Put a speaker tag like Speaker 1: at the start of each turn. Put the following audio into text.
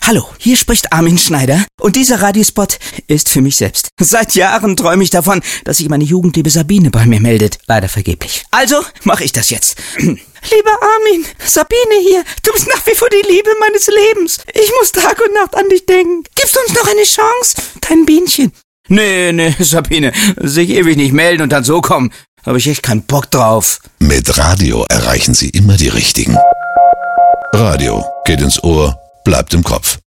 Speaker 1: Hallo, hier spricht Armin Schneider und dieser Radiospot ist für mich selbst. Seit Jahren träume ich davon, dass sich meine Jugendliebe Sabine bei mir meldet. Leider vergeblich. Also mache ich das jetzt. Lieber Armin, Sabine hier. Du bist nach wie vor die Liebe meines Lebens. Ich muss Tag und Nacht an dich denken. Gibst du uns noch eine Chance? Dein Bienchen. Nee, Sabine. Sich ewig nicht melden und dann so kommen. Habe ich echt keinen Bock drauf.
Speaker 2: Mit Radio erreichen Sie immer die Richtigen. Radio geht ins Ohr, bleibt im Kopf.